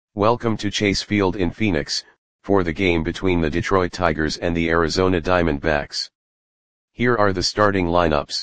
Welcome to Chase Field in Phoenix, for the game between the Detroit Tigers and the Arizona Diamondbacks. Here are the starting lineups.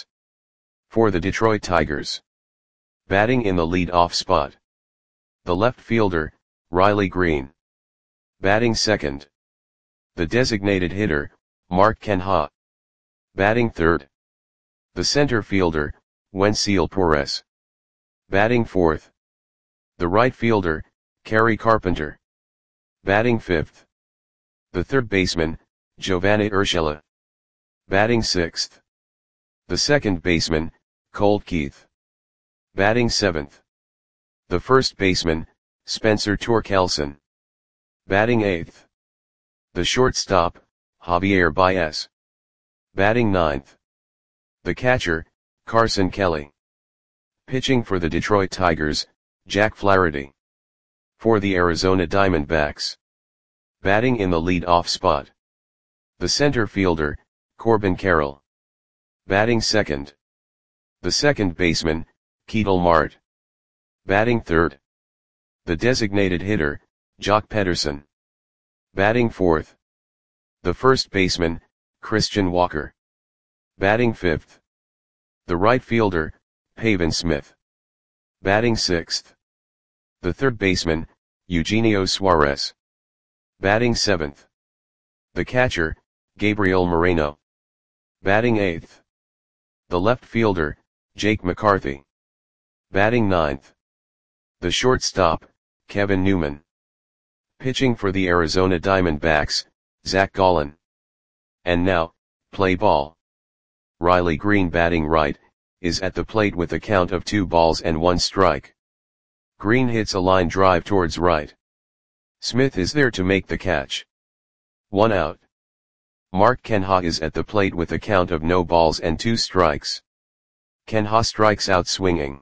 For the Detroit Tigers. Batting in the lead-off spot. The left fielder, Riley Greene. Batting second. The designated hitter, Mark Canha. Batting third. The center fielder, Wenceel Perez. Batting fourth. The right fielder, Kerry Carpenter. Batting fifth. The third baseman, Giovanni Urshela. Batting sixth. The second baseman, Colt Keith. Batting seventh. The first baseman, Spencer Torkelson. Batting eighth. The shortstop, Javier Baez. Batting ninth. The catcher, Carson Kelly. Pitching for the Detroit Tigers, Jack Flaherty. For the Arizona Diamondbacks. Batting in the lead-off spot. The center fielder, Corbin Carroll. Batting second. The second baseman, Ketel Marte. Batting third. The designated hitter, Joc Pederson. Batting fourth. The first baseman, Christian Walker. Batting fifth. The right fielder, Pavin Smith. Batting sixth. The third baseman, Eugenio Suarez. Batting seventh. The catcher, Gabriel Moreno. Batting eighth. The left fielder, Jake McCarthy. Batting ninth. The shortstop, Kevin Newman. Pitching for the Arizona Diamondbacks, Zach Gallen. And now, play ball. Riley Greene batting right, is at the plate with a count of 2-1 strike. Greene hits a line drive towards right. Smith is there to make the catch. 1 out. Mark Canha is at the plate with a count of 0-2 strikes. Canha strikes out swinging.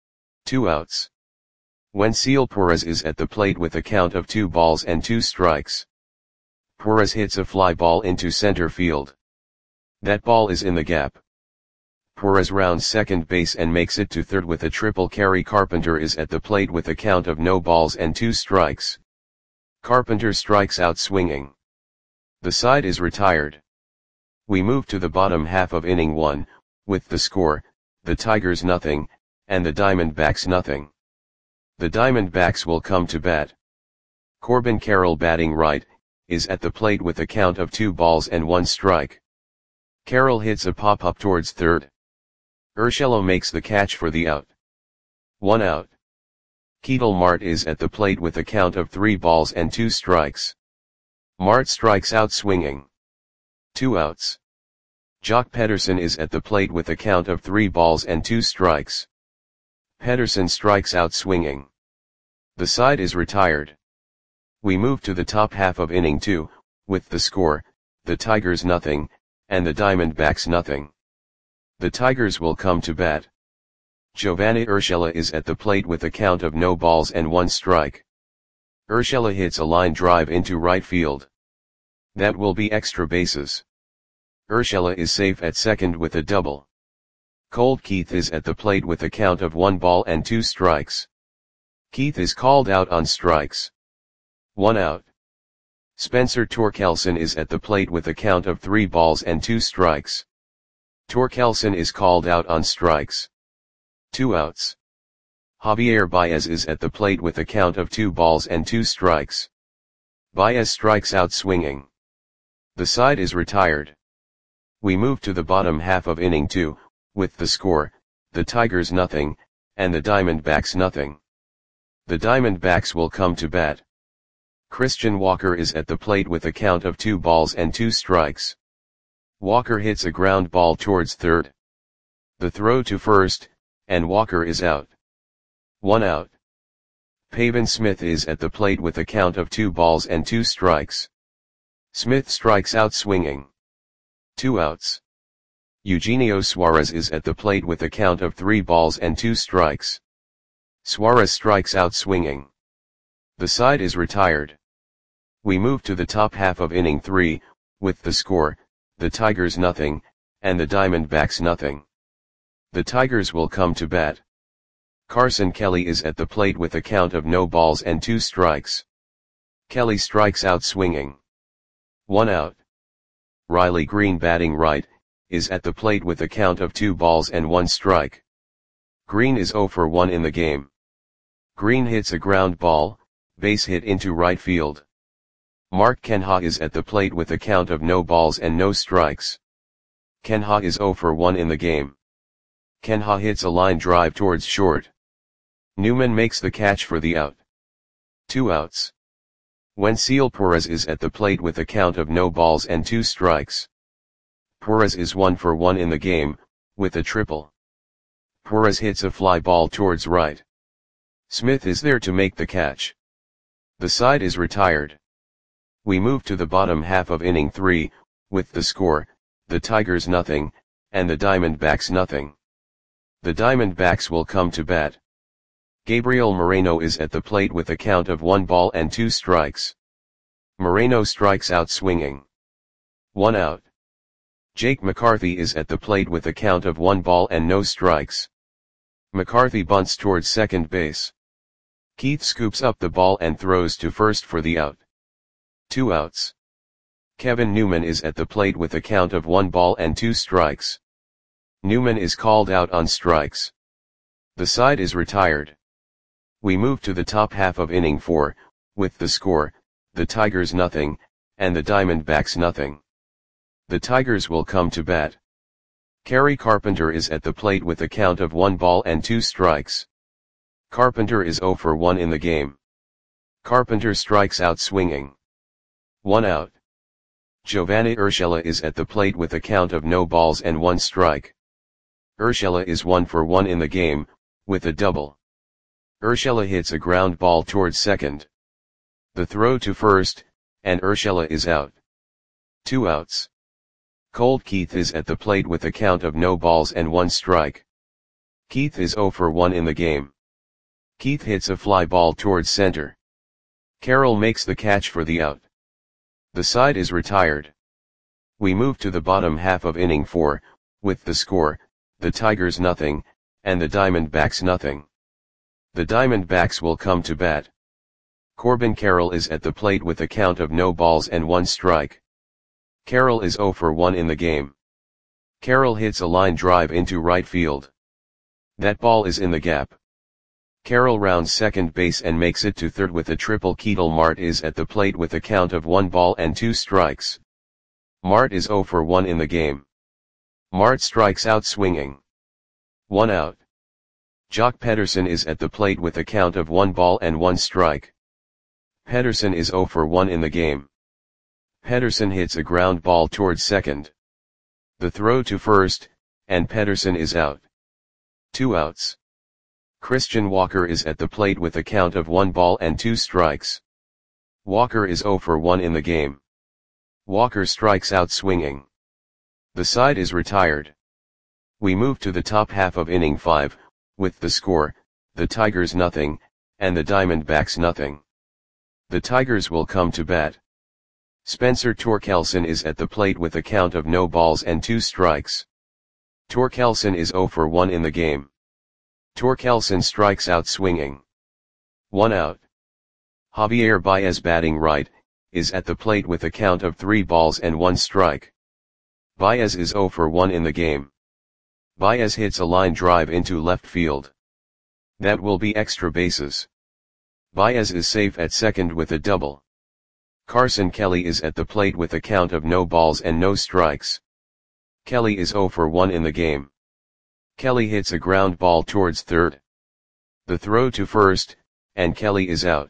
2 outs. Wenceel Perez is at the plate with a count of 2-2 strikes. Perez hits a fly ball into center field. That ball is in the gap. Perez rounds second base and makes it to third with a triple. Kerry Carpenter is at the plate with a count of 0-2 strikes. Carpenter strikes out swinging. The side is retired. We move to the bottom half of inning 1, with the score, the Tigers nothing, and the Diamondbacks nothing. The Diamondbacks will come to bat. Corbin Carroll batting right, is at the plate with a count of 2-1 strike. Carroll hits a pop-up towards third. Urshela makes the catch for the out. 1 out. Ketel Marte is at the plate with a count of 3-2 strikes. Marte strikes out swinging. 2 outs. Joc Pederson is at the plate with a count of 3-2 strikes. Pederson strikes out swinging. The side is retired. We move to the top half of inning 2, with the score, the Tigers nothing, and the Diamondbacks nothing. The Tigers will come to bat. Giovanni Urshela is at the plate with a count of 0-1 strike. Urshela hits a line drive into right field. That will be extra bases. Urshela is safe at second with a double. Colt Keith is at the plate with a count of 1-2 strikes. Keith is called out on strikes. 1 out. Spencer Torkelson is at the plate with a count of 3-2 strikes. Torkelson is called out on strikes. 2 outs. Javier Baez is at the plate with a count of 2-2 strikes. Baez strikes out swinging. The side is retired. We move to the bottom half of inning 2, with the score, the Tigers nothing, and the Diamondbacks nothing. The Diamondbacks will come to bat. Christian Walker is at the plate with a count of 2-2 strikes. Walker hits a ground ball towards third. The throw to first, and Walker is out. 1 out. Pavin Smith is at the plate with a count of 2-2 strikes. Smith strikes out swinging. 2 outs. Eugenio Suarez is at the plate with a count of 3-2 strikes. Suarez strikes out swinging. The side is retired. We move to the top half of inning 3, with the score, the Tigers nothing, and the Diamondbacks nothing. The Tigers will come to bat. Carson Kelly is at the plate with a count of no balls and 2 strikes. Kelly strikes out swinging. 1 out. Riley Green batting right, is at the plate with a count of 2 balls and 1 strike. Green is 0 for 1 in the game. Green hits a ground ball, base hit into right field. Mark Kenha is at the plate with a count of no balls and no strikes. Kenha is 0 for 1 in the game. Kenha hits a line drive towards short. Newman makes the catch for the out. 2 outs. Wenceel Perez is at the plate with a count of no balls and 2 strikes. Perez is 1 for 1 in the game, with a triple. Perez hits a fly ball towards right. Smith is there to make the catch. The side is retired. We move to the bottom half of inning 3, with the score, the Tigers nothing, and the Diamondbacks nothing. The Diamondbacks will come to bat. Gabriel Moreno is at the plate with a count of 1 ball and 2 strikes. Moreno strikes out swinging. 1 out. Jake McCarthy is at the plate with a count of 1 ball and no strikes. McCarthy bunts towards second base. Keith scoops up the ball and throws to first for the out. 2 outs. Kevin Newman is at the plate with a count of 1 ball and 2 strikes. Newman is called out on strikes. The side is retired. We move to the top half of inning 4, with the score, the Tigers nothing, and the Diamondbacks nothing. The Tigers will come to bat. Kerry Carpenter is at the plate with a count of 1 ball and 2 strikes. Carpenter is 0 for 1 in the game. Carpenter strikes out swinging. 1 out. Giovanni Urshela is at the plate with a count of no balls and 1 strike. Urshela is 1 for 1 in the game, with a double. Urshela hits a ground ball towards second. The throw to first, and Urshela is out. 2 outs. Colt Keith is at the plate with a count of no balls and 1 strike. Keith is 0 for 1 in the game. Keith hits a fly ball towards center. Carroll makes the catch for the out. The side is retired. We move to the bottom half of inning 4, with the score, the Tigers nothing, and the Diamondbacks nothing. The Diamondbacks will come to bat. Corbin Carroll is at the plate with a count of no balls and 1 strike. Carroll is 0 for 1 in the game. Carroll hits a line drive into right field. That ball is in the gap. Carroll rounds second base and makes it to third with a triple. Ketel Marte is at the plate with a count of 1 ball and 2 strikes. Marte is 0 for 1 in the game. Marte strikes out swinging. 1 out. Jock Pederson is at the plate with a count of 1 ball and 1 strike. Pederson is 0 for 1 in the game. Pederson hits a ground ball towards second. The throw to first, and Pederson is out. 2 outs. Christian Walker is at the plate with a count of 1 ball and 2 strikes. Walker is 0 for 1 in the game. Walker strikes out swinging. The side is retired. We move to the top half of inning 5, with the score, the Tigers nothing, and the Diamondbacks nothing. The Tigers will come to bat. Spencer Torkelson is at the plate with a count of no balls and 2 strikes. Torkelson is 0 for 1 in the game. Torkelson strikes out swinging. 1 out. Javier Baez batting right, is at the plate with a count of 3 balls and 1 strike. Baez is 0 for 1 in the game. Baez hits a line drive into left field. That will be extra bases. Baez is safe at second with a double. Carson Kelly is at the plate with a count of no balls and no strikes. Kelly is 0 for 1 in the game. Kelly hits a ground ball towards third. The throw to first, and Kelly is out.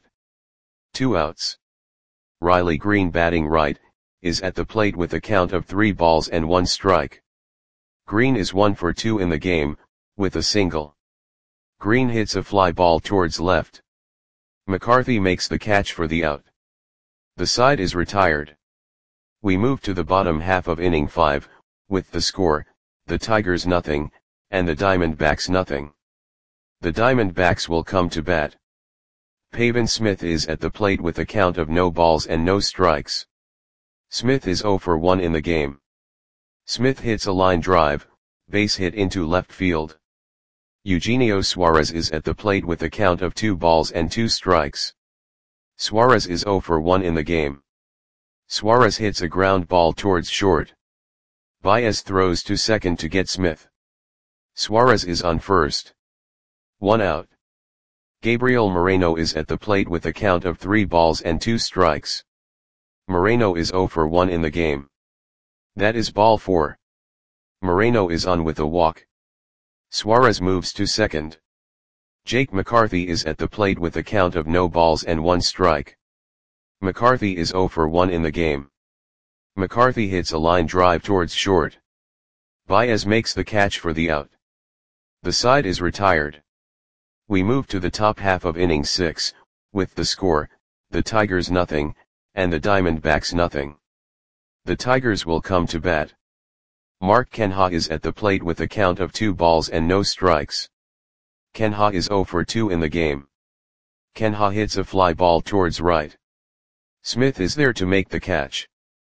2 outs. Riley Green batting right, is at the plate with a count of 3 balls and 1 strike. Green is 1 for 2 in the game, with a single. Green hits a fly ball towards left. McCarthy makes the catch for the out. The side is retired. We move to the bottom half of inning 5, with the score, the Tigers nothing, and the Diamondbacks nothing. The Diamondbacks will come to bat. Pavin Smith is at the plate with a count of no balls and no strikes. Smith is 0 for 1 in the game. Smith hits a line drive, base hit into left field. Eugenio Suarez is at the plate with a count of 2 balls and 2 strikes. Suarez is 0 for 1 in the game. Suarez hits a ground ball towards short. Baez throws to second to get Smith. Suarez is on first. 1 out. Gabriel Moreno is at the plate with a count of 3 balls and 2 strikes. Moreno is 0 for 1 in the game. That is ball 4. Moreno is on with a walk. Suarez moves to second. Jake McCarthy is at the plate with a count of no balls and 1 strike. McCarthy is 0 for 1 in the game. McCarthy hits a line drive towards short. Baez makes the catch for the out. The side is retired. We move to the top half of inning 6, with the score, the Tigers nothing, and the Diamondbacks nothing. The Tigers will come to bat. Mark Canha is at the plate with a count of 2 balls and no strikes. Canha is 0 for 2 in the game. Canha hits a fly ball towards right. Smith is there to make the catch.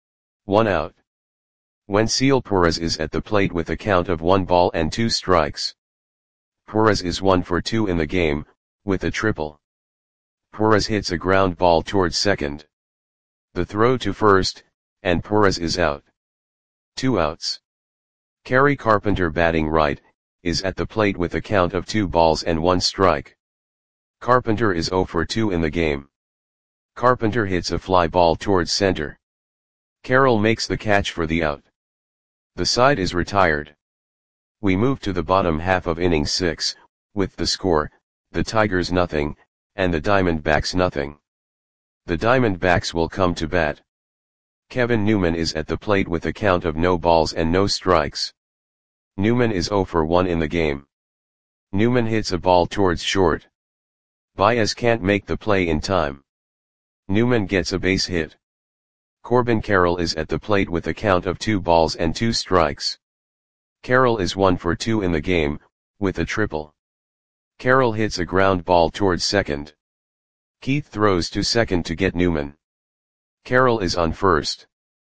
1 out. Wenceel Perez is at the plate with a count of 1 ball and 2 strikes. Perez is 1 for 2 in the game, with a triple. Perez hits a ground ball towards second. The throw to first, and Perez is out. 2 outs. Kerry Carpenter, batting right, is at the plate with a count of 2 balls and 1 strike. Carpenter is 0 for 2 in the game. Carpenter hits a fly ball towards center. Carroll makes the catch for the out. The side is retired. We move to the bottom half of inning 6, with the score, the Tigers nothing, and the Diamondbacks nothing. The Diamondbacks will come to bat. Kevin Newman is at the plate with a count of no balls and no strikes. Newman is 0 for 1 in the game. Newman hits a ball towards short. Baez can't make the play in time. Newman gets a base hit. Corbin Carroll is at the plate with a count of 2 balls and 2 strikes. Carroll is 1 for 2 in the game, with a triple. Carroll hits a ground ball towards second. Keith throws to second to get Newman. Carroll is on first.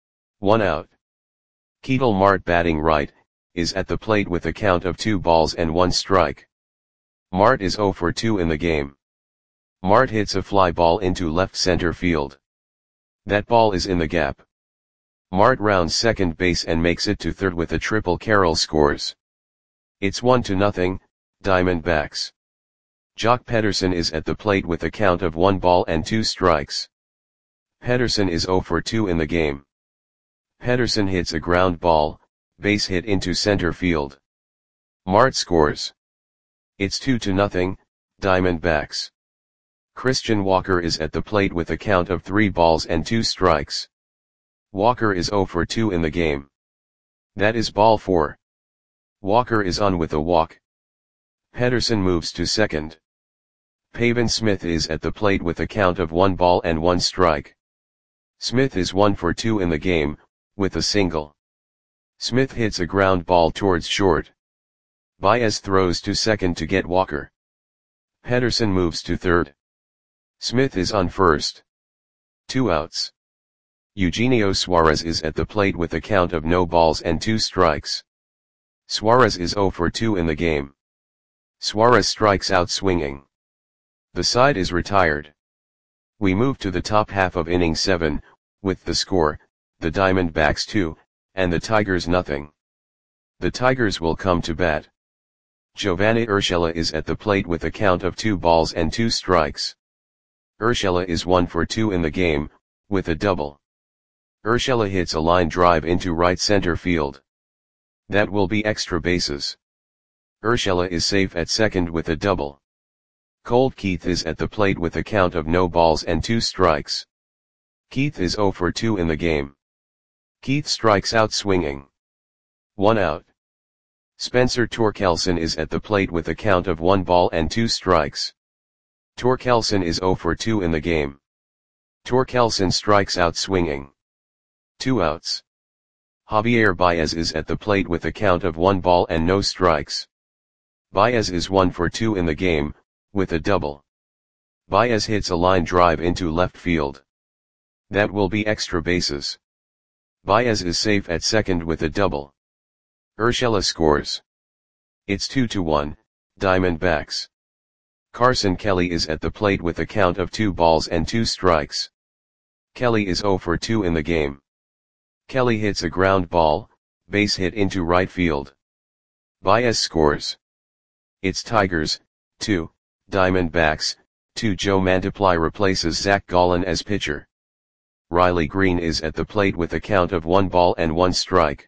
1 out. Ketel Marte, batting right, is at the plate with a count of 2 balls and 1 strike. Marte is 0 for 2 in the game. Marte hits a fly ball into left center field. That ball is in the gap. Marte rounds second base and makes it to third with a triple. Carroll scores. It's 1-0, Diamondbacks. Jock Pederson is at the plate with a count of 1 ball and 2 strikes. Pederson is 0 for 2 in the game. Pederson hits a ground ball, base hit into center field. Marte scores. It's 2-0, Diamondbacks. Christian Walker is at the plate with a count of 3 balls and 2 strikes. Walker is 0 for 2 in the game. That is ball 4. Walker is on with a walk. Pederson moves to second. Pavin Smith is at the plate with a count of 1 ball and 1 strike. Smith is 1 for 2 in the game, with a single. Smith hits a ground ball towards short. Baez throws to second to get Walker. Pederson moves to third. Smith is on first. 2 outs. Eugenio Suarez is at the plate with a count of no balls and 2 strikes. Suarez is 0 for 2 in the game. Suarez strikes out swinging. The side is retired. We move to the top half of inning 7, with the score, the Diamondbacks 2, and the Tigers nothing. The Tigers will come to bat. Giovanni Urshela is at the plate with a count of 2 balls and 2 strikes. Urshela is 1 for 2 in the game, with a double. Urshela hits a line drive into right center field. That will be extra bases. Urshela is safe at second with a double. Colt Keith is at the plate with a count of no balls and 2 strikes. Keith is 0 for 2 in the game. Keith strikes out swinging. 1 out. Spencer Torkelson is at the plate with a count of 1 ball and 2 strikes. Torkelson is 0 for 2 in the game. Torkelson strikes out swinging. 2 outs. Javier Baez is at the plate with a count of 1 ball and no strikes. Baez is 1 for 2 in the game, with a double. Baez hits a line drive into left field. That will be extra bases. Baez is safe at second with a double. Urshela scores. It's 2-1, Diamondbacks. Carson Kelly is at the plate with a count of 2 balls and 2 strikes. Kelly is 0 for 2 in the game. Kelly hits a ground ball, base hit into right field. Baez scores. It's Tigers, 2, Diamondbacks, 2. Joe Mantiply replaces Zach Gallen as pitcher. Riley Green is at the plate with a count of 1 ball and 1 strike.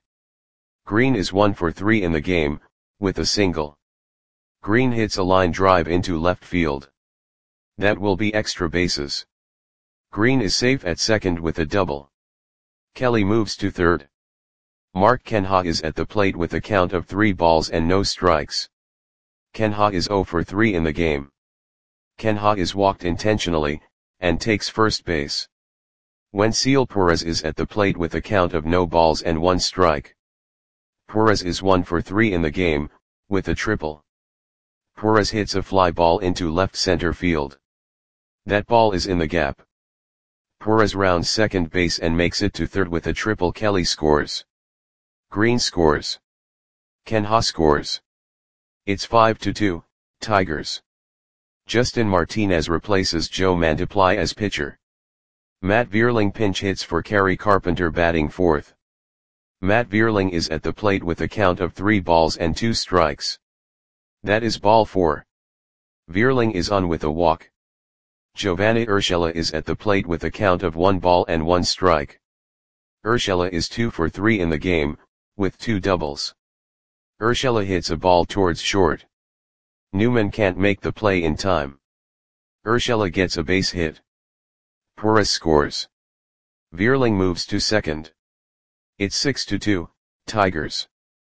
Green is 1 for 3 in the game, with a single. Green hits a line drive into left field. That will be extra bases. Green is safe at second with a double. Kelly moves to third. Mark Canha is at the plate with a count of 3 balls and no strikes. Canha is 0 for 3 in the game. Canha is walked intentionally, and takes first base. Wenceel Perez is at the plate with a count of no balls and 1 strike. Perez is 1 for 3 in the game, with a triple. Perez hits a fly ball into left center field. That ball is in the gap. Perez rounds second base and makes it to third with a triple. Kelly scores. Green scores. Canha scores. It's 5-2, Tigers. Justin Martinez replaces Joe Mantiply as pitcher. Matt Vierling pinch hits for Kerry Carpenter batting fourth. Matt Vierling is at the plate with a count of 3 balls and 2 strikes. That is ball 4. Vierling is on with a walk. Giovanni Urshela is at the plate with a count of 1 ball and 1 strike. Urshela is 2 for 3 in the game, with 2 doubles. Urshela hits a ball towards short. Newman can't make the play in time. Urshela gets a base hit. Perez scores. Vierling moves to second. It's 6-2, Tigers.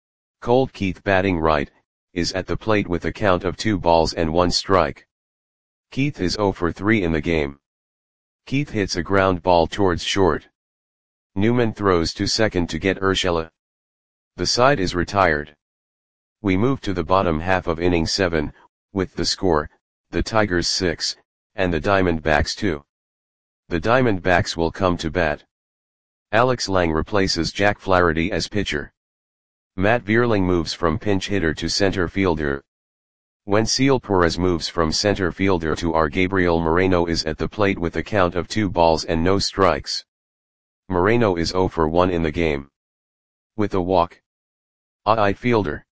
Colt Keith batting right, is at the plate with a count of 2 balls and 1 strike. Keith is 0 for 3 in the game. Keith hits a ground ball towards short. Newman throws to second to get Urshela. The side is retired. We move to the bottom half of inning 7, with the score, the Tigers 6, and the Diamondbacks 2. The Diamondbacks will come to bat. Alex Lang replaces Jack Flaherty as pitcher. Matt Vierling moves from pinch hitter to center fielder. Wenceel Perez moves from center fielder to R. Gabriel Moreno is at the plate with a count of 2 balls and no strikes. Moreno is 0 for 1 in the game. With a walk. A fielder.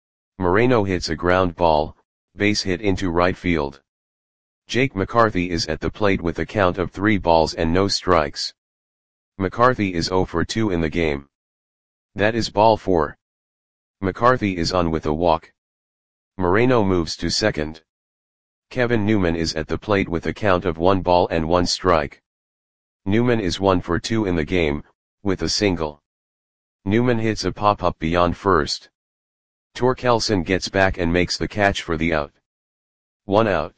Moreno hits a ground ball, base hit into right field. Jake McCarthy is at the plate with a count of 3 balls and no strikes. McCarthy is 0 for 2 in the game. That is ball 4. McCarthy is on with a walk. Moreno moves to second. Kevin Newman is at the plate with a count of 1 ball and 1 strike. Newman is 1 for 2 in the game, with a single. Newman hits a pop-up beyond first. Torkelson gets back and makes the catch for the out. 1 out.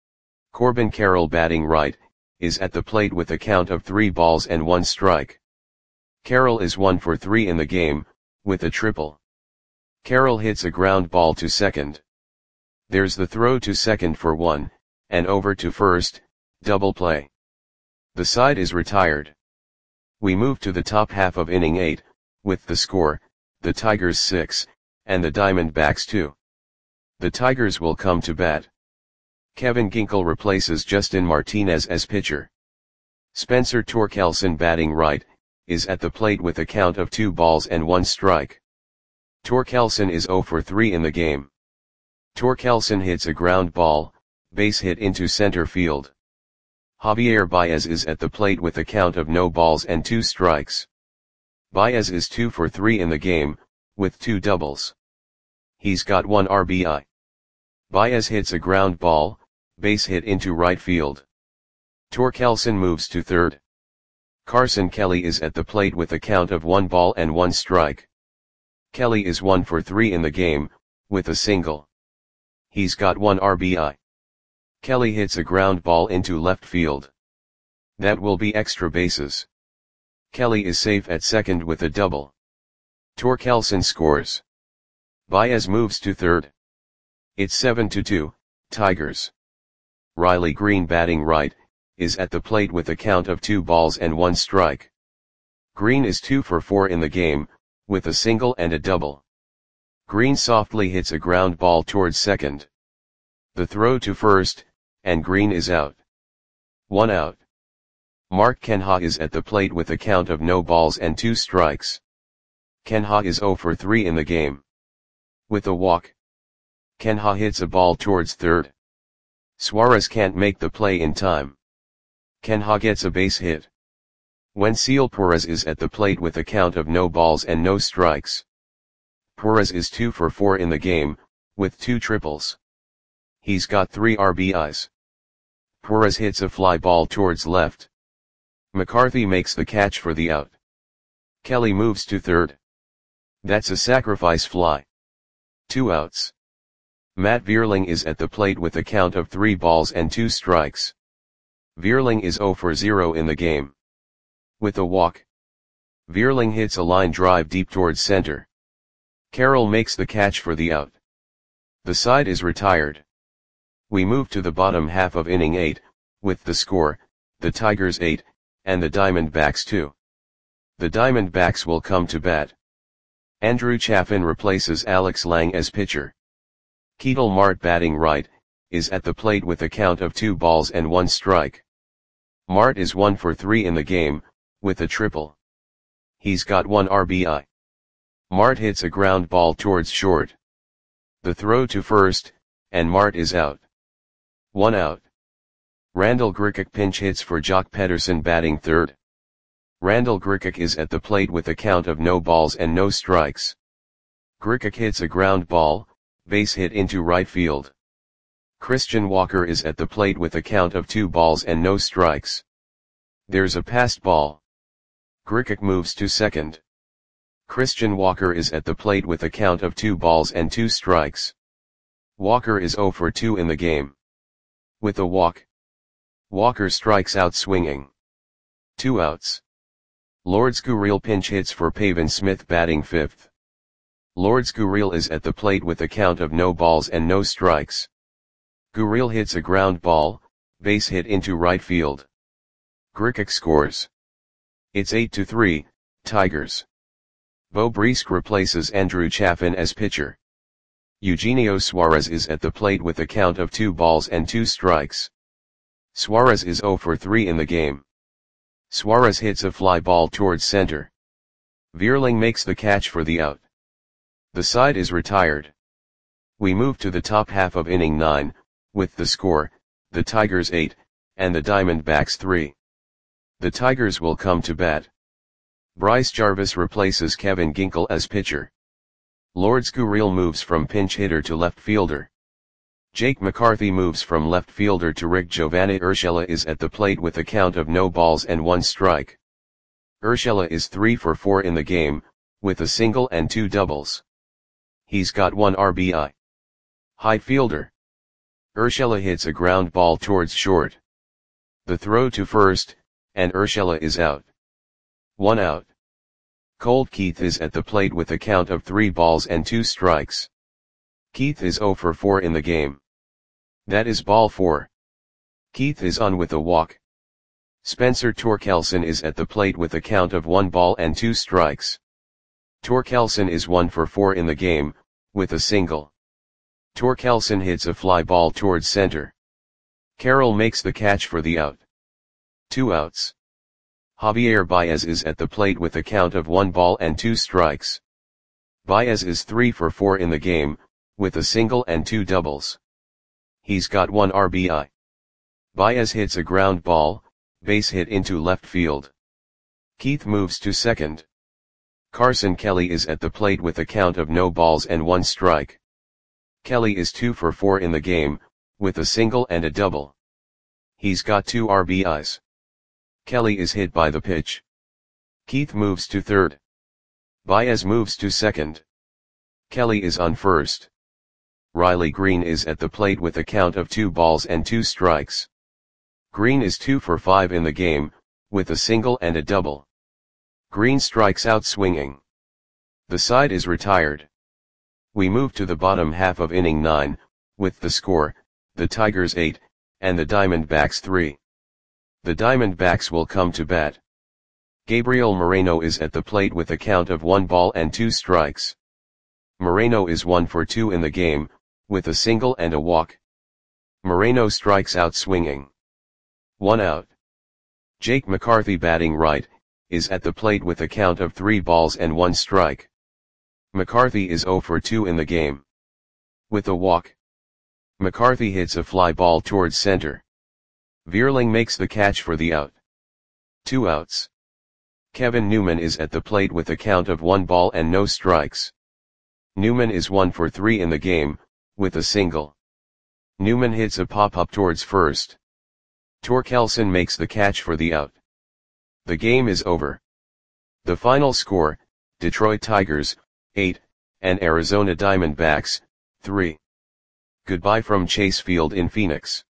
Corbin Carroll batting right, is at the plate with a count of 3 balls and 1 strike. Carroll is 1 for 3 in the game, with a triple. Carroll hits a ground ball to second. There's the throw to second for 1, and over to first, double play. The side is retired. We move to the top half of inning 8, with the score, the Tigers 6, and the Diamondbacks 2. The Tigers will come to bat. Kevin Ginkel replaces Justin Martinez as pitcher. Spencer Torkelson batting right, is at the plate with a count of 2 balls and 1 strike. Torkelson is 0 for 3 in the game. Torkelson hits a ground ball, base hit into center field. Javier Baez is at the plate with a count of no balls and 2 strikes. Baez is 2 for 3 in the game, with 2 doubles. He's got 1 RBI. Baez hits a ground ball, base hit into right field. Torkelson moves to third. Carson Kelly is at the plate with a count of 1 ball and 1 strike. Kelly is 1 for 3 in the game, with a single. He's got 1 RBI. Kelly hits a ground ball into left field. That will be extra bases. Kelly is safe at second with a double. Torkelson scores. Baez moves to third. It's 7-2, Tigers. Riley Green batting right, is at the plate with a count of 2 balls and 1 strike. Green is 2 for 4 in the game, with a single and a double. Green softly hits a ground ball towards second. The throw to first, and Green is out. 1 out. Mark Kenha is at the plate with a count of no balls and 2 strikes. Kenha is 0 for 3 in the game. With a walk, Kenha hits a ball towards third. Suarez can't make the play in time. Kenha gets a base hit. Wenceel Perez is at the plate with a count of no balls and no strikes. Perez is 2 for 4 in the game, with 2 triples. He's got 3 RBIs. Perez hits a fly ball towards left. McCarthy makes the catch for the out. Kelly moves to third. That's a sacrifice fly. 2 outs. Matt Vierling is at the plate with a count of 3 balls and 2 strikes. Vierling is 0 for 0 in the game. With a walk, Vierling hits a line drive deep towards center. Carroll makes the catch for the out. The side is retired. We move to the bottom half of inning 8, with the score, the Tigers 8, and the Diamondbacks 2. The Diamondbacks will come to bat. Andrew Chafin replaces Alex Lang as pitcher. Ketel Marte, batting right, is at the plate with a count of 2 balls and 1 strike. Marte is 1 for 3 in the game, with a triple. He's got 1 RBI. Marte hits a ground ball towards short. The throw to first, and Marte is out. 1 out. Randall Grichuk pinch hits for Jock Pederson, batting third. Randall Grichuk is at the plate with a count of no balls and no strikes. Grichuk hits a ground ball, base hit into right field. Christian Walker is at the plate with a count of 2 balls and no strikes. There's a passed ball. Grichuk moves to second. Christian Walker is at the plate with a count of 2 balls and 2 strikes. Walker is 0 for 2 in the game. With a walk, Walker strikes out swinging. 2 outs. Lourdes Gurriel pinch hits for Pavin Smith, batting fifth. Lourdes Gurriel is at the plate with a count of no balls and no strikes. Gurriel hits a ground ball, base hit into right field. Grichuk scores. It's 8-3, Tigers. Beau Briesque replaces Andrew Chafin as pitcher. Eugenio Suarez is at the plate with a count of 2 balls and 2 strikes. Suarez is 0 for 3 in the game. Suarez hits a fly ball towards center. Vierling makes the catch for the out. The side is retired. We move to the top half of inning 9, with the score, the Tigers 8, and the Diamondbacks 3. The Tigers will come to bat. Bryce Jarvis replaces Kevin Ginkel as pitcher. Lourdes Gurriel moves from pinch hitter to left fielder. Jake McCarthy moves from left fielder to Rick. Giovanni Urshela is at the plate with a count of no balls and 1 strike. Urshela is 3 for 4 in the game, with a single and 2 doubles. He's got 1 RBI. High fielder. Urshela hits a ground ball towards short. The throw to first, and Urshela is out. 1 out. Colt Keith is at the plate with a count of 3 balls and 2 strikes. Keith is 0 for 4 in the game. That is ball 4. Keith is on with a walk. Spencer Torkelson is at the plate with a count of 1 ball and 2 strikes. Torkelson is 1 for 4 in the game, with a single. Torkelson hits a fly ball towards center. Carroll makes the catch for the out. 2 outs. Javier Baez is at the plate with a count of 1 ball and 2 strikes. Baez is 3 for 4 in the game, with a single and 2 doubles. He's got 1 RBI. Baez hits a ground ball, base hit into left field. Keith moves to second. Carson Kelly is at the plate with a count of no balls and 1 strike. Kelly is 2 for 4 in the game, with a single and a double. He's got 2 RBIs. Kelly is hit by the pitch. Keith moves to third. Baez moves to second. Kelly is on first. Riley Green is at the plate with a count of 2 balls and 2 strikes. Green is 2 for 5 in the game, with a single and a double. Green strikes out swinging. The side is retired. We move to the bottom half of inning 9, with the score, the Tigers 8, and the Diamondbacks 3. The Diamondbacks will come to bat. Gabriel Moreno is at the plate with a count of 1 ball and 2 strikes. Moreno is 1 for 2 in the game, with a single and a walk. Moreno strikes out swinging. 1 out. Jake McCarthy batting right, is at the plate with a count of 3 balls and 1 strike. McCarthy is 0 for 2 in the game. With a walk, McCarthy hits a fly ball towards center. Vierling makes the catch for the out. 2 outs. Kevin Newman is at the plate with a count of 1 ball and no strikes. Newman is 1 for 3 in the game, with a single. Newman hits a pop-up towards first. Torkelson makes the catch for the out. The game is over. The final score, Detroit Tigers, 8, and Arizona Diamondbacks, 3. Goodbye from Chase Field in Phoenix.